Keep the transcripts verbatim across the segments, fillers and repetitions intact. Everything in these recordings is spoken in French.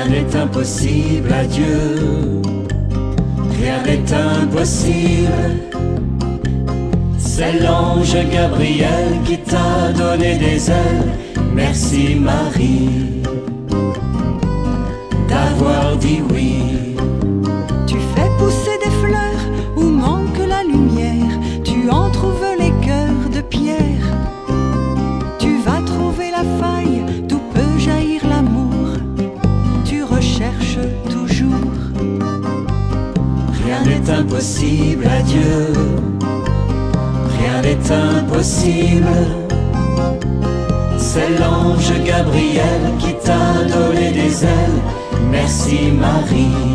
Rien n'est impossible à Dieu, rien n'est impossible. C'est l'ange Gabriel qui t'a donné des ailes. Merci Marie d'avoir dit oui. Tu fais pousser des fleurs où manque la lumière. Tu en trouves les cœurs de pierre. Tu vas trouver la faille d'où peut jaillir l'amour. Tu recherches toujours. Rien n'est impossible à Dieu, rien n'est impossible. C'est l'ange Gabriel qui t'a donné des ailes. Merci Marie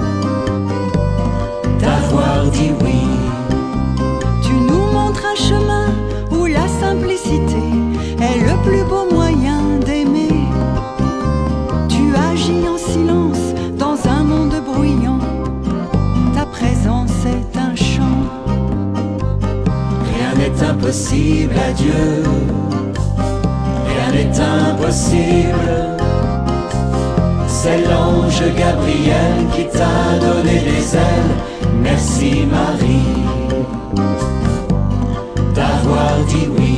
d'avoir dit oui. Tu nous montres un chemin où la simplicité est le plus beau moyen d'aimer. Tu agis en silence dans un monde bruyant. Ta présence est un chant. Rien n'est impossible à Dieu, rien n'est impossible. C'est l'ange Gabriel qui t'a donné des ailes. Merci Marie d'avoir dit oui.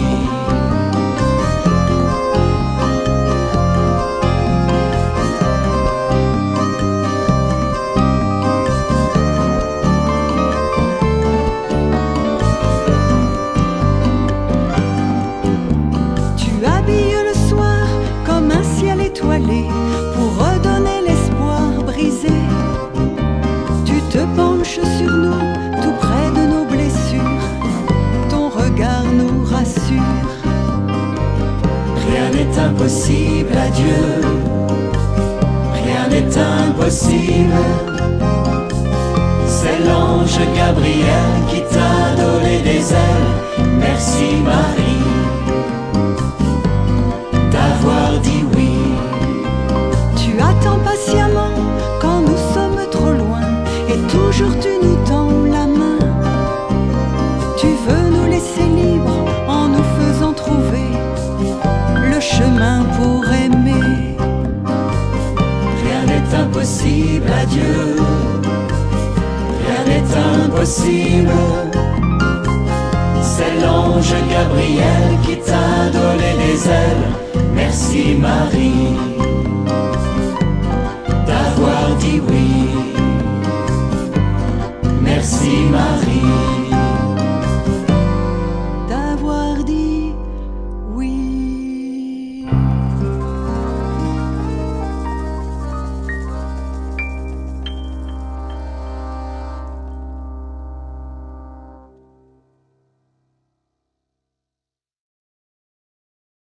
Tu habilles le soir comme un ciel étoilé pour redonner l'espoir brisé. Tu te penches sur nous, tout près de nos blessures. Ton regard nous rassure. Rien n'est impossible à Dieu, rien n'est impossible. C'est l'ange Gabriel qui t'a donné des ailes. Merci Marie d'avoir dit oui. Tu attends patiemment quand nous sommes trop loin et toujours tu nous tends la main. Tu veux nous laisser libres en nous faisant trouver le chemin pour aimer. Rien n'est impossible à Dieu, rien n'est impossible. C'est l'ange Gabriel qui t'a donné des ailes. Merci Marie